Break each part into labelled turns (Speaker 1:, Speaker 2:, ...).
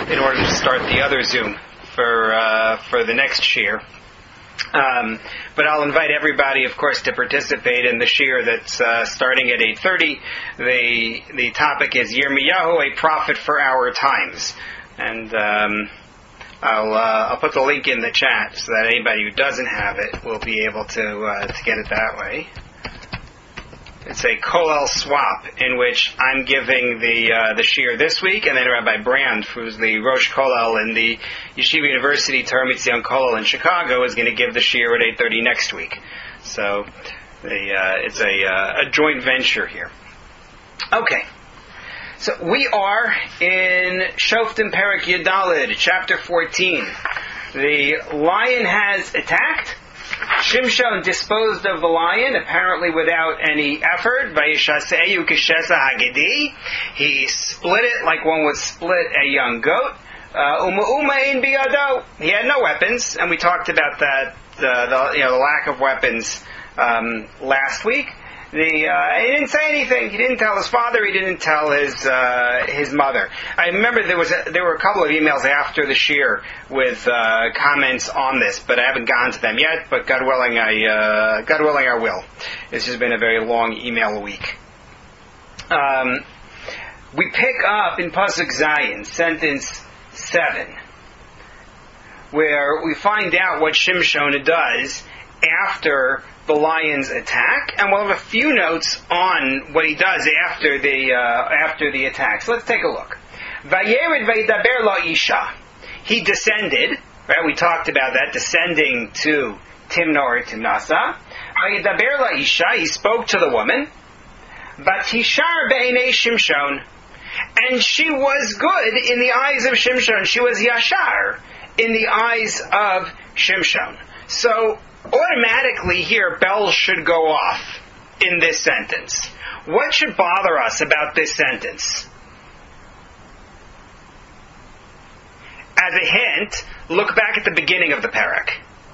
Speaker 1: in order to start the other Zoom for the next shiur. But I'll invite everybody, of course, to participate in the shiur that's starting at 8:30. The topic is Yirmiyahu, a prophet for our times, and I'll put the link in the chat so that anybody who doesn't have it will be able to get it that way. It's a kollel swap in which I'm giving the shiur this week, and then Rabbi Brand, who's the Rosh Kollel in the Yeshiva University Torah Mitzion Kollel in Chicago, is going to give the shiur at 8:30 next week. So it's a joint venture here. Okay, so we are in Shoftim Perek Yudalid, chapter 14. The lion has attacked. Shimshon disposed of the lion, apparently without any effort. Vayishaseu k'shesa hagedi. He split it like one would split a young goat. Uma ein biyado. He had no weapons, and we talked about that, the lack of weapons last week. He didn't say anything. He didn't tell his father. He didn't tell his mother. I remember there were a couple of emails after the shiur with comments on this, but I haven't gotten to them yet. But God willing, I will. This has been a very long email week. We pick up in Pasuk Zayin, sentence 7, where we find out what Shimshon does after the lion's attack, and we'll have a few notes on what he does after the attack. So let's take a look. Vayered vaydaber la isha. He descended. Right, we talked about that, descending to Timnah or Timnasa. Vaydaber la isha. He spoke to the woman. Vatishar b'einei Shimshon, and she was good in the eyes of Shimshon. She was yashar in the eyes of Shimshon. So automatically here, bells should go off in this sentence. What should bother us about this sentence? As a hint, look back at the beginning of the parak.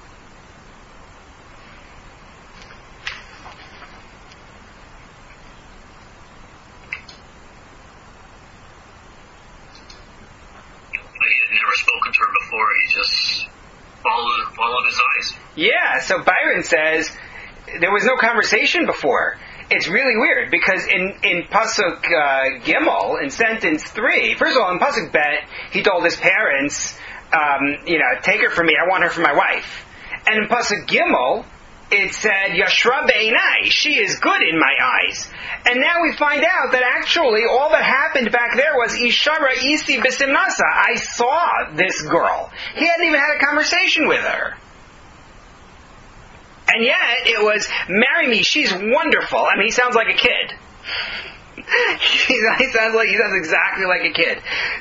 Speaker 2: He had never spoken to her before. He just followed his eyes.
Speaker 1: Yeah, so Byron says there was no conversation before. It's really weird because in Pasuk Gimel, in sentence 3, first of all, in Pasuk Bet, he told his parents, take her for me, I want her for my wife. And in Pasuk Gimel, it said, Yashra be'inai, she is good in my eyes. And now we find out that actually all that happened back there was Ishara isi b'simnasa. I saw this girl. He hadn't even had a conversation with her. And yet it was, marry me, she's wonderful. I mean, he sounds like a kid. He sounds exactly like a kid.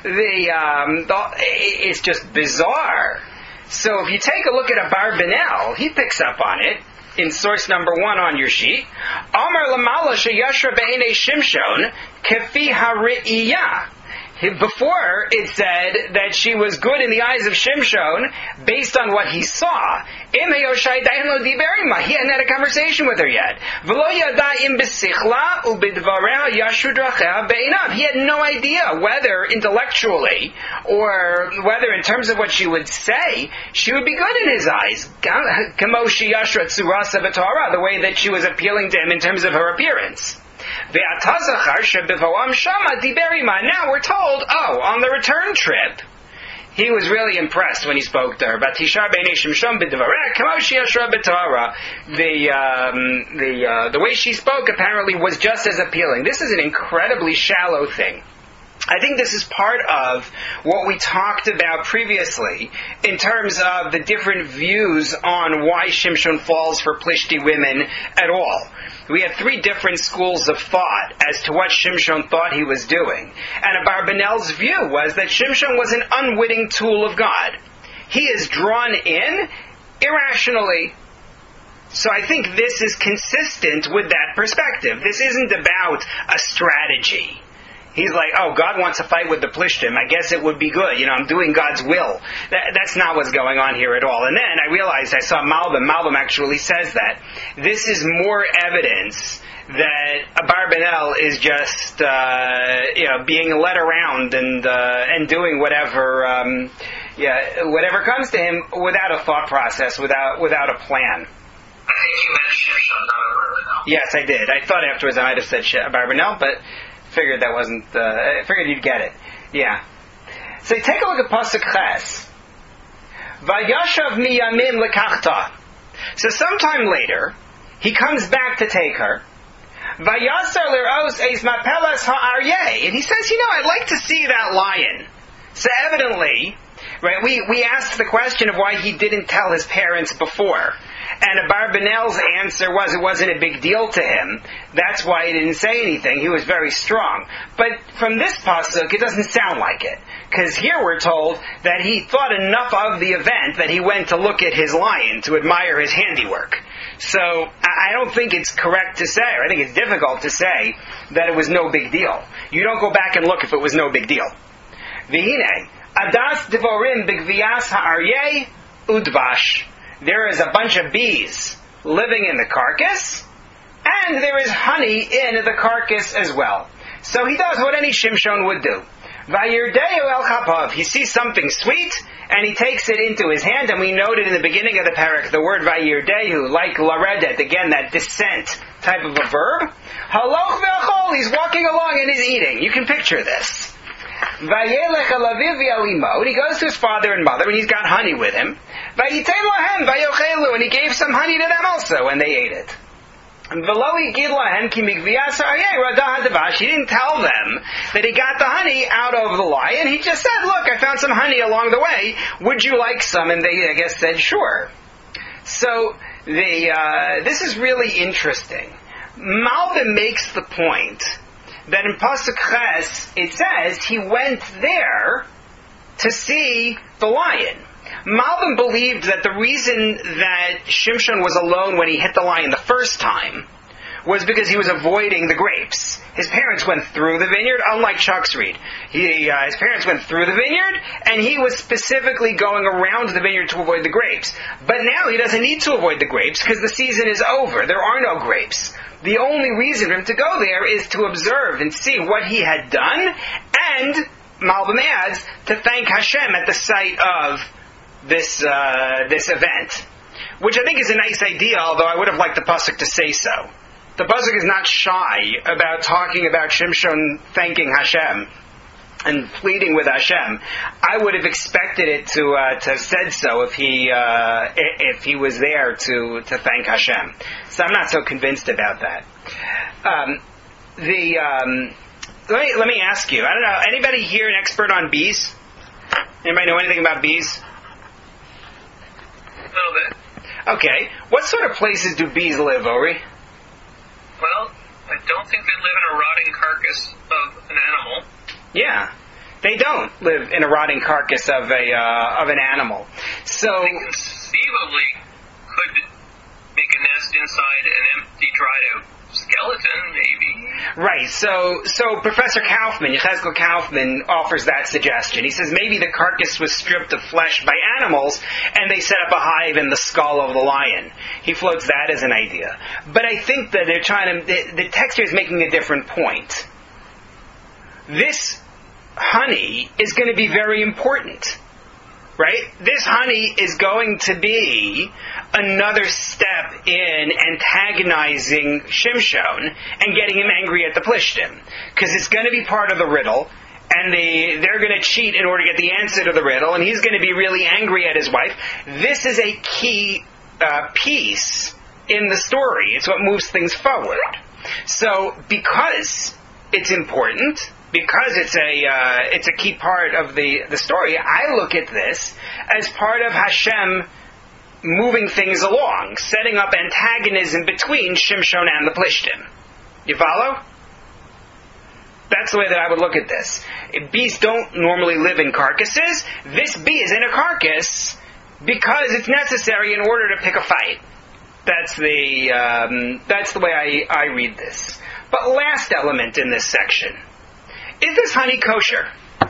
Speaker 1: It's just bizarre. So if you take a look at Abarbanel, he picks up on it in source number 1 on your sheet. Amar lamala sheyashra be'einei Shimshon kefi hari'iyah. Before it said that she was good in the eyes of Shimshon based on what he saw. He hadn't had a conversation with her yet. He had no idea whether intellectually or whether in terms of what she would say, she would be good in his eyes. The way that she was appealing to him in terms of her appearance. Now we're told, on the return trip, he was really impressed when he spoke to her. The way she spoke apparently was just as appealing. This is an incredibly shallow thing. I think this is part of what we talked about previously in terms of the different views on why Shimshon falls for Plishti women at all. We had 3 different schools of thought as to what Shimshon thought he was doing. And Abarbanel's view was that Shimshon was an unwitting tool of God. He is drawn in irrationally. So I think this is consistent with that perspective. This isn't about a strategy. He's like, oh, God wants to fight with the Plishtim. I guess it would be good. I'm doing God's will. That's not what's going on here at all. And then I realized I saw Malbim. Malbim actually says that. This is more evidence that Abarbanel is just, being led around and doing whatever, whatever comes to him without a thought process, without a plan.
Speaker 2: I think you meant Shimshon, not Abarbanel.
Speaker 1: Yes, I did. I thought afterwards I might have said Abarbanel, but figured that wasn't. I figured you'd get it. Yeah. So take a look at Pasuk Ches. Vayashav miyamim lekachta. So sometime later, he comes back to take her. Vayasar l'ros eis mapelas ha'aryeh, and he says, I'd like to see that lion. So evidently, right? We asked the question of why he didn't tell his parents before. And Abarbanel's answer was it wasn't a big deal to him. That's why he didn't say anything. He was very strong. But from this pasuk, it doesn't sound like it. Because here we're told that he thought enough of the event that he went to look at his lion, to admire his handiwork. So I don't think it's correct to say, or I think it's difficult to say, that it was no big deal. You don't go back and look if it was no big deal. V'hine, adas devorim b'gviyas ha'aryeh udvash. There is a bunch of bees living in the carcass, and there is honey in the carcass as well. So he does what any Shimshon would do. Vayirdehu el chapav. He sees something sweet, and he takes it into his hand, and we noted in the beginning of the parak the word vayirdehu, like laredet, again, that descent type of a verb. Haloch ve'achol, he's walking along and he's eating. You can picture this. Vayelech alaviv v'alimo, and he goes to his father and mother, and he's got honey with him. Vayitei lahem vayochelu, and he gave some honey to them also, and they ate it. V'lo yigid lahem ki migviyas ha'aryeh radah ha'devash. He didn't tell them that he got the honey out of the lion. He just said, look, I found some honey along the way. Would you like some? And they, I guess, said, sure. So this is really interesting. Malbim makes the point that in Pasuk Ches, it says he went there to see the lion. Malbim believed that the reason that Shimshon was alone when he hit the lion the first time was because he was avoiding the grapes. His parents went through the vineyard, unlike Chuck's read. His parents went through the vineyard, and he was specifically going around the vineyard to avoid the grapes. But now he doesn't need to avoid the grapes because the season is over. There are no grapes. The only reason for him to go there is to observe and see what he had done, and, Malbim adds, to thank Hashem at the site of this event. Which I think is a nice idea, although I would have liked the pasuk to say so. The pasuk is not shy about talking about Shimshon thanking Hashem and pleading with Hashem. I would have expected it to have said so if he was there to thank Hashem. So I'm not so convinced about that. Let me ask you. I don't know. Anybody here an expert on bees? Anybody know anything about bees?
Speaker 2: A little bit.
Speaker 1: Okay. What sort of places do bees live, Ori?
Speaker 2: Well, I don't think they live in a rotting carcass of an animal.
Speaker 1: Yeah, they don't live in a rotting carcass of an animal. So
Speaker 2: they conceivably could make a nest inside an empty, dried-out skeleton, maybe.
Speaker 1: Right. So Professor Kaufman, Yechezkel Kaufman, offers that suggestion. He says maybe the carcass was stripped of flesh by animals, and they set up a hive in the skull of the lion. He floats that as an idea. But I think that they're trying to. The text here is making a different point. This honey is going to be very important. Right? This honey is going to be another step in antagonizing Shimshon and getting him angry at the Plishtim. Because it's going to be part of the riddle, and they're going to cheat in order to get the answer to the riddle, and he's going to be really angry at his wife. This is a key piece in the story. It's what moves things forward. So, because it's important, because it's a key part of the story, I look at this as part of Hashem moving things along, setting up antagonism between Shimshon and the Plishtim. You follow? That's the way that I would look at this. Bees don't normally live in carcasses. This bee is in a carcass because it's necessary in order to pick a fight. That's the way I read this. But last element in this section Is this honey kosher?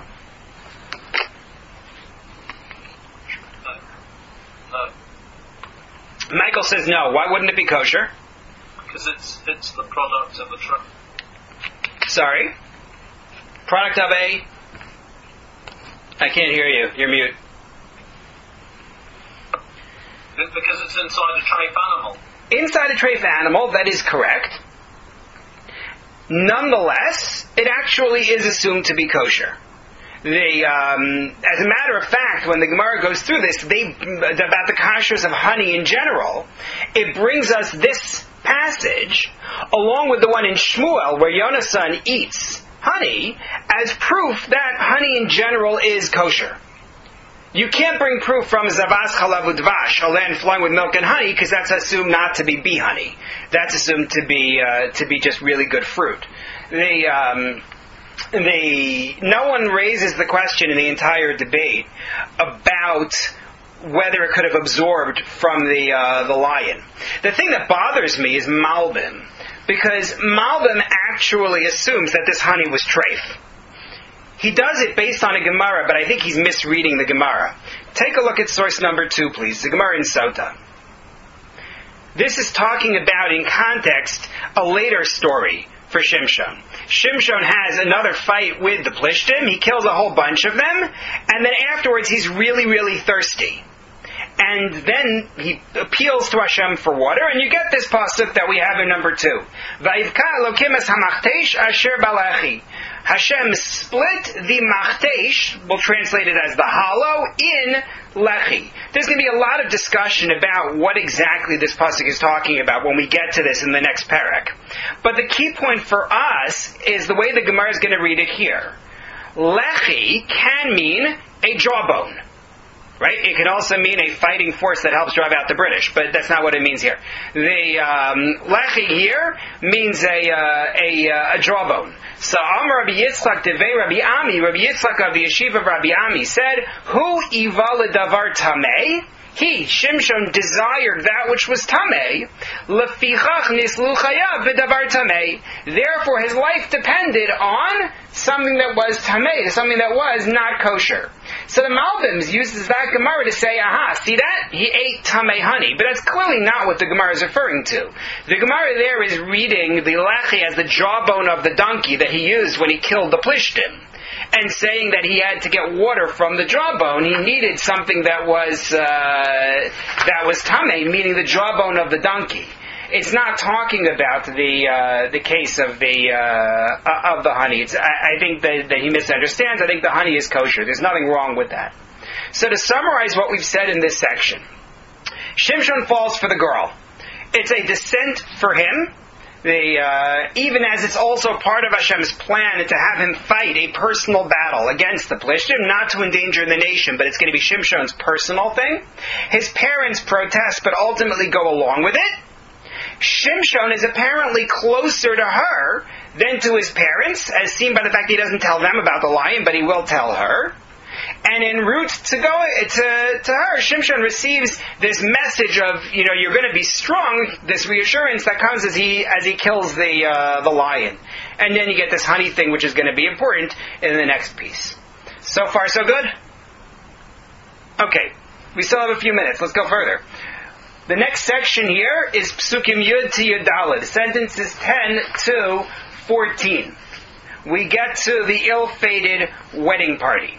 Speaker 1: Michael says no. Why wouldn't it be kosher?
Speaker 2: Because it's the product of a tree.
Speaker 1: Sorry? Product of a... I can't hear you. You're mute.
Speaker 2: Because it's inside a treif animal.
Speaker 1: Inside a treif animal, that is correct. Nonetheless, it actually is assumed to be kosher. As a matter of fact, when the Gemara goes through this, about the kashrus of honey in general, it brings us this passage, along with the one in Shmuel, where Yonasan eats honey, as proof that honey in general is kosher. You can't bring proof from Zavas Chalav Udvash, a land flowing with milk and honey, because that's assumed not to be bee honey. That's assumed to be just really good fruit. No one raises the question in the entire debate about whether it could have absorbed from the lion. The thing that bothers me is Malbim, because Malbim actually assumes that this honey was treif. He does it based on a Gemara, but I think he's misreading the Gemara. Take a look at source number 2, please. The Gemara in Sota. This is talking about, in context, a later story for Shimshon. Shimshon has another fight with the Plishtim. He kills a whole bunch of them. And then afterwards, he's really, really thirsty. And then he appeals to Hashem for water, and you get this pasuk that we have in number 2. Vayivka Elokim es hamachtesh asher balachi. Hashem split the machtesh, we'll translate it as the hollow, in lechi. There's going to be a lot of discussion about what exactly this pasuk is talking about when we get to this in the next parak. But the key point for us is the way the Gemara is going to read it here. Lechi can mean a jawbone. Right? It can also mean a fighting force that helps drive out the British, but that's not what it means here. The lechi here means a jawbone. So Amar Rabbi Yitzchak Devei Rabbi Ami, Rabbi Yitzchak of the yeshiva of Rabbi Ami said, Hu iva ledavar tamei? He, Shimshon, desired that which was tamei. Lefichach nislu chayav v'davar tamei. Therefore, his life depended on something that was tamei, something that was not kosher. So the Malbims uses that Gemara to say, aha, see that? He ate tamei honey. But that's clearly not what the Gemara is referring to. The Gemara there is reading the lechi as the jawbone of the donkey that he used when he killed the Plishtim, and saying that he had to get water from the jawbone. He needed something that was tamei, meaning the jawbone of the donkey. It's not talking about the case of the honey. I think that he misunderstands. I think the honey is kosher. There's nothing wrong with that. So to summarize what we've said in this section, Shimshon falls for the girl. It's a descent for him. Even as it's also part of Hashem's plan to have him fight a personal battle against the Plishtim, not to endanger the nation, but it's going to be Shimshon's personal thing. His parents protest, but ultimately go along with it. Shimshon is apparently closer to her than to his parents, as seen by the fact he doesn't tell them about the lion, but he will tell her. And en route to go to her, Shimshon receives this message of, you're going to be strong, this reassurance that comes as he kills the lion. And then you get this honey thing, which is going to be important in the next piece. So far, so good? Okay, we still have a few minutes. Let's go further. The next section here is Psukim Yud to Yud Daled, sentences 10 to 14. We get to the ill-fated wedding party.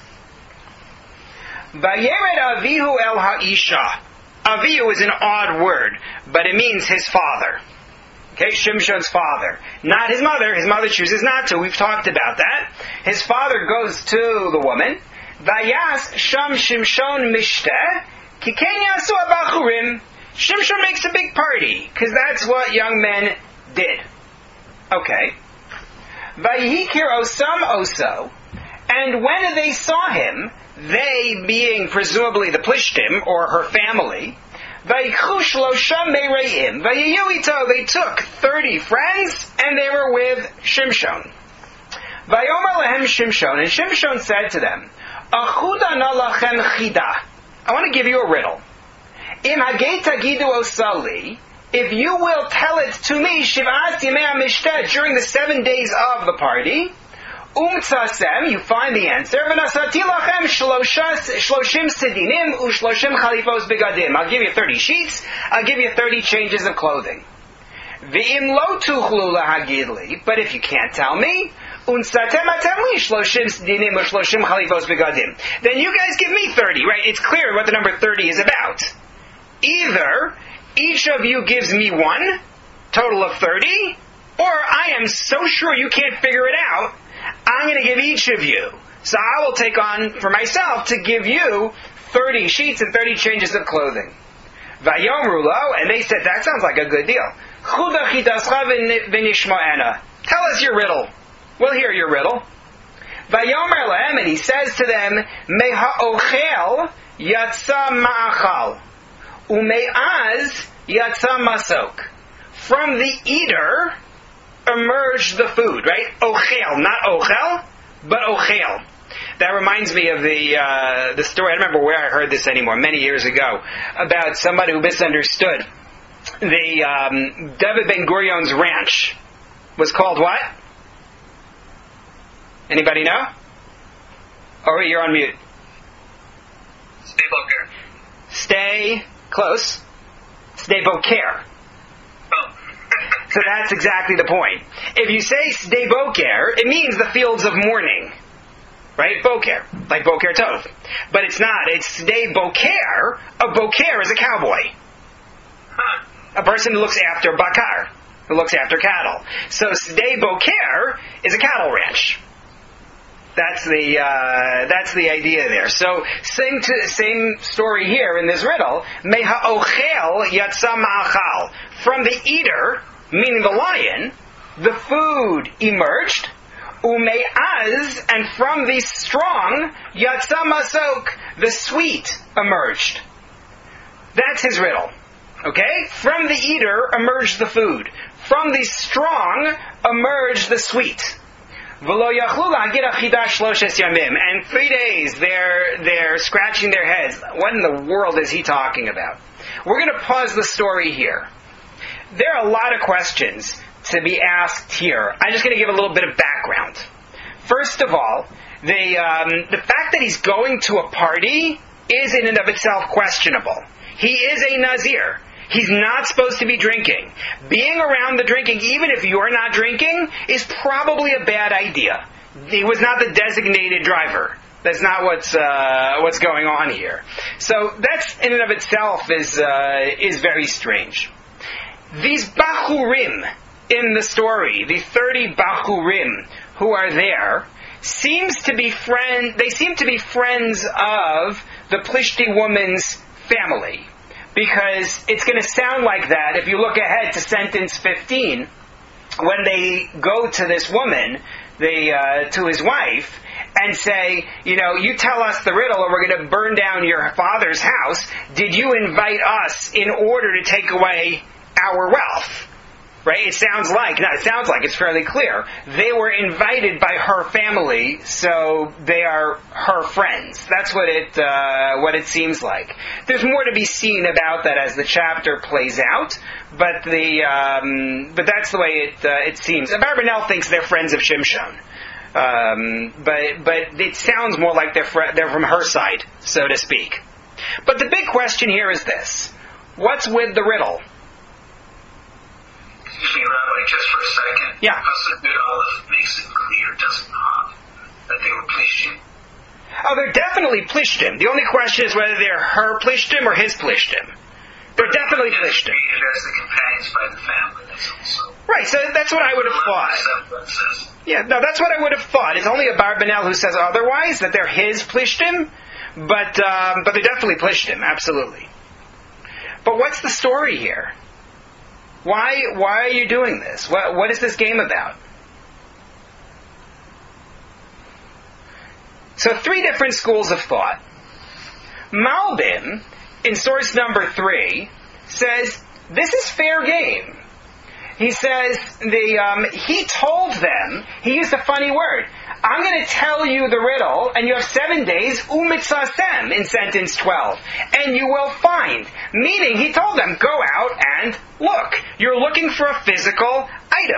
Speaker 1: Vayered Avihu el ha'isha. Avihu is an odd word, but it means his father. Okay, Shimshon's father. Not his mother. His mother chooses not to. We've talked about that. His father goes to the woman. Vayas sham Shimshon mishteh. Shimshon makes a big party, because that's what young men did. Okay. Vayihikir osam oso. And when they saw him, they being presumably the Plishtim, or her family, vayikchu shlosham mereim. Vayiyuito, they took 30 friends, and they were with Shimshon. Vayomer lehem Shimshon, and Shimshon said to them, Achuda na lachem chida. I want to give you a riddle. Im hagei tagidu osali, if you will tell it to me, Shiv'at Yimei HaMishteh, during the 7 days of the party, Umtsasem, you find the answer. V'nasati lachem shloshim sedinim u'shloshim chalifos begadim. I'll give you 30 sheets. I'll give you 30 changes of clothing. V'im lo tuchlu lahagid li. But if you can't tell me, unsatem atem li shloshim sedinim u'shloshim chalifos begadim. Then you guys give me 30, right? It's clear what the number 30 is about. Either each of you gives me one, total of 30, or I am so sure you can't figure it out, I'm going to give each of you. So I will take on for myself to give you 30 sheets and 30 changes of clothing. Vayomru lo, and they said, that sounds like a good deal. Chuda chidascha v'nishma'ena. Tell us your riddle. We'll hear your riddle. Vayomer lehem, and he says to them, Meha'ochel yatsa ma'achal, ume'az yatsa masok. From the eater emerged the food, right? Ochel, not ochel, but ochel. That reminds me of the story. I don't remember where I heard this anymore. Many years ago, about somebody who misunderstood. David Ben Gurion's ranch was called what? Anybody know? Oh, you're on mute.
Speaker 2: Stay Boker.
Speaker 1: Stay close. Stay Boker. So that's exactly the point. If you say Sdei Boker, it means the fields of mourning. Right? Boker. Like Boker Tov. But it's not. It's Sdei Boker. A Boker is a cowboy. A person who looks after Bakar. Who looks after cattle. So Sdei Boker is a cattle ranch. That's the idea there. So same story here in this riddle. Meha'ochel yatsa ma'achal. From the eater, meaning the lion, the food emerged. Ume'az, and from the strong, yatsa masok, the sweet emerged. That's his riddle. Okay? From the eater emerged the food. From the strong emerged the sweet. And 3 days they're scratching their heads. What in the world is he talking about? We're going to pause the story here. There are a lot of questions to be asked here. I'm just going to give a little bit of background. First of all, the fact that he's going to a party is in and of itself questionable. He is a Nazir. He's not supposed to be drinking. Being around the drinking, even if you're not drinking, is probably a bad idea. He was not the designated driver. That's not what's going on here. So that's in and of itself is very strange. These Bachurim in the story, the 30 Bachurim who are there, they seem to be friends of the Plishti woman's family. Because it's going to sound like that if you look ahead to sentence 15, when they go to this woman, to his wife, and say, you tell us the riddle or we're going to burn down your father's house. Did you invite us in order to take away our wealth? Right? It sounds like it's fairly clear. They were invited by her family, so they are her friends. That's what it seems like. There's more to be seen about that as the chapter plays out, but that's the way it seems. Abarbanel thinks they're friends of Shimshon. But it sounds more like they're from her side, so to speak. But the big question here is this. What's with the riddle?
Speaker 3: Excuse me, Rabbi, just for a second.
Speaker 1: Yeah.
Speaker 3: Pasuk Yud Aleph makes it clear, does it not, that they were Plishtim?
Speaker 1: Oh, they're definitely Plishtim. The only question is whether they're her Plishtim or his Plishtim. They're definitely Plishtim.
Speaker 3: As the companions by the family, that's also...
Speaker 1: Right, so that's what I would have thought. Yeah, no, that's what I would have thought. It's only Abarbanel who says otherwise, that they're his Plishtim, but they're definitely Plishtim, absolutely. But what's the story here? Why are you doing this? What is this game about? So 3 different schools of thought. Malbim, in source number 3, says this is fair game. He says he told them, he used a funny word. I'm going to tell you the riddle, and you have 7 days, umitzasem, in sentence 12, and you will find. Meaning, he told them, go out and look. You're looking for a physical item.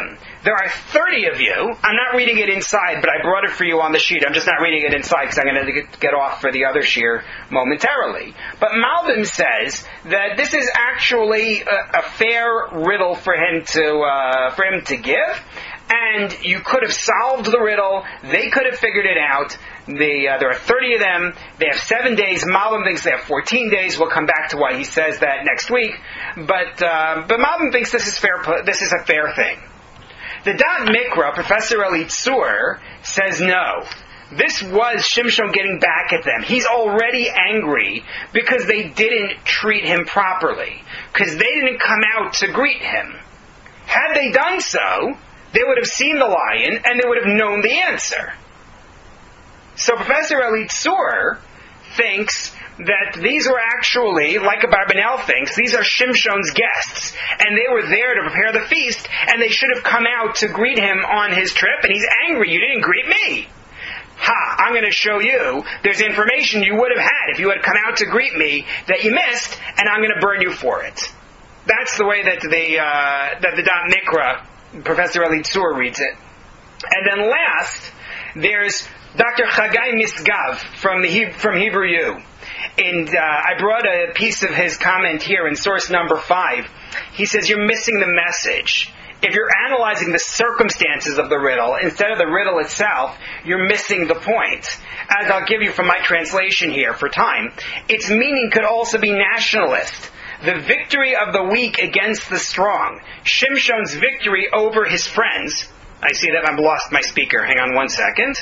Speaker 1: there are 30 of you. I'm not reading it inside, but I brought it for you on the sheet. I'm just not reading it inside because I'm going to get off for the other shir momentarily. But Malbim says that this is actually a fair riddle for him to give, and you could have solved the riddle. They could have figured it out. There are 30 of them. They have 7 days. Malbim thinks they have 14 days. We'll come back to why he says that next week. But Malbim thinks this is fair. This is a fair thing. The Da'at Mikra, Professor Eli Tzur, says no. This was Shimshon getting back at them. He's already angry because they didn't treat him properly. Because they didn't come out to greet him. Had they done so, they would have seen the lion and they would have known the answer. So Professor Eli Tzur thinks that these were actually, like Abarbanel thinks, these are Shimshon's guests, and they were there to prepare the feast, and they should have come out to greet him on his trip, and he's angry, you didn't greet me. Ha, I'm going to show you, there's information you would have had if you had come out to greet me that you missed, and I'm going to burn you for it. That's the way that the Da'at Mikra, Professor Eli Tzur, reads it. And then last, there's Dr. Chagai Misgav from Hebrew U. And I brought a piece of his comment here in source number 5. He says, you're missing the message. If you're analyzing the circumstances of the riddle instead of the riddle itself, you're missing the point. As I'll give you from my translation here for time, its meaning could also be nationalist. The victory of the weak against the strong. Shimshon's victory over his friends. I see that I've lost my speaker. Hang on one second.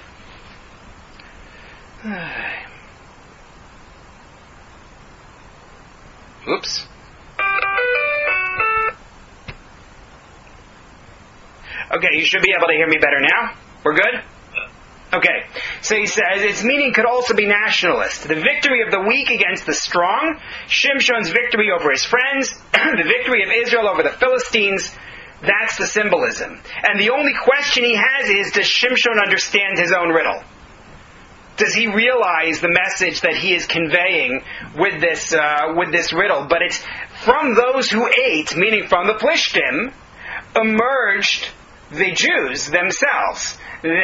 Speaker 1: Oops. Okay, you should be able to hear me better now. We're good? Okay. So he says, its meaning could also be nationalist. The victory of the weak against the strong. Shimshon's victory over his friends. The victory of Israel over the Philistines. That's the symbolism. And the only question he has is, does Shimshon understand his own riddle? Does he realize the message that he is conveying with this riddle? But it's from those who ate, meaning from the Plishtim, emerged the Jews themselves.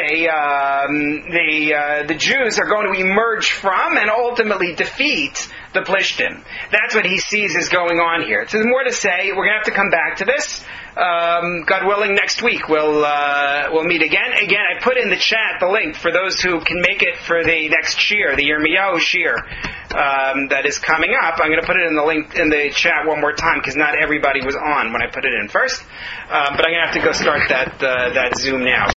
Speaker 1: The Jews are going to emerge from and ultimately defeat the Plishtim. That's what he sees is going on here. So there's more to say. We're going to have to come back to this. God willing, next week we'll meet again. Again, I put in the chat the link for those who can make it for the next shir, the Yirmiyahu shir that is coming up. I'm going to put it in the link in the chat one more time because not everybody was on when I put it in first. But I'm going to have to go start that Zoom now.